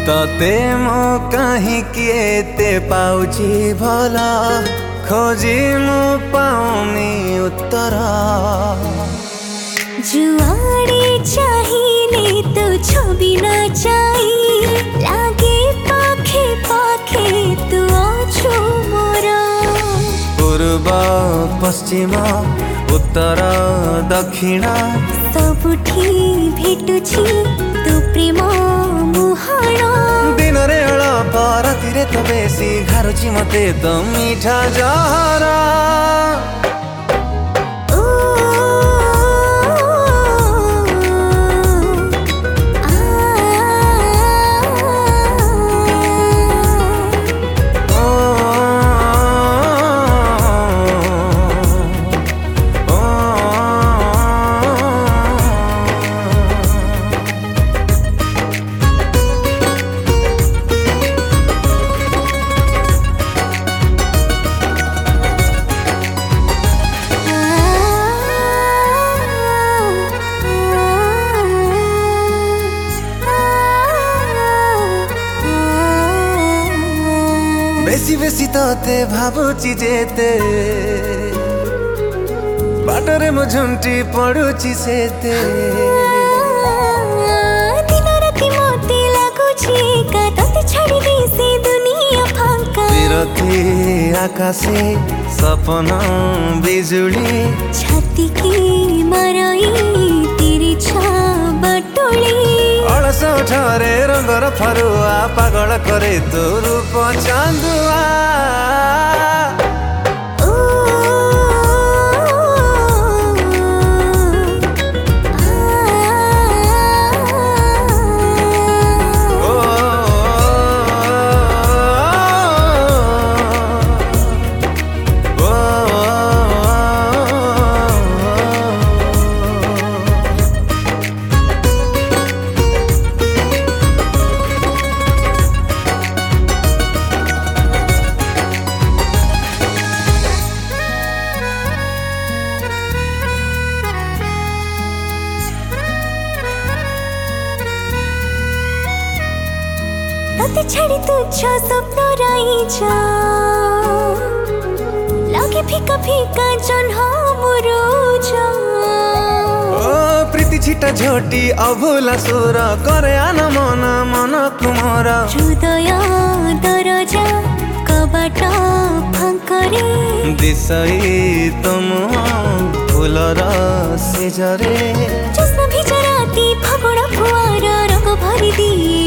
तते मो कहीं किए पाउची भला खोजी मु पाउनी उत्तर जुआड़े चाहिए तो छवि न चाहिए लागे पाखे पाखे तू अछु मोर पूर्व पश्चिम उत्तर दक्षिण सबुठी भेटुछि तू प्रेम मुहाण दिन रे अळप रातिरे तो बेसी घारुछि मते तो मीठा जहरा बेसी बेसी तोते भावुची जेते बाटरे मो झुंटी पड़ुची सेते दिन राति मते लागुछि एका तते छाड़ी दे से दुनिया फांका विरती आकाशे सपना बिजुली छाती की मराई तेरी छा बटोली अलस उठरे रंगर फरुआ पागल करे तो रूप चांदुआ तते छाड़ी तुच्छ स्वप्न रहिछा लागे फिका फिका जन्ह मुरुझा ओ प्रीति छिटा झोटी अभुला सुर करे आन मन मन कुमर हृदय दरजा कबाट फांकरे दिसई तुम फुलर सेजरे जस्न भिजराती फागुण फुवार रंग भरि दिए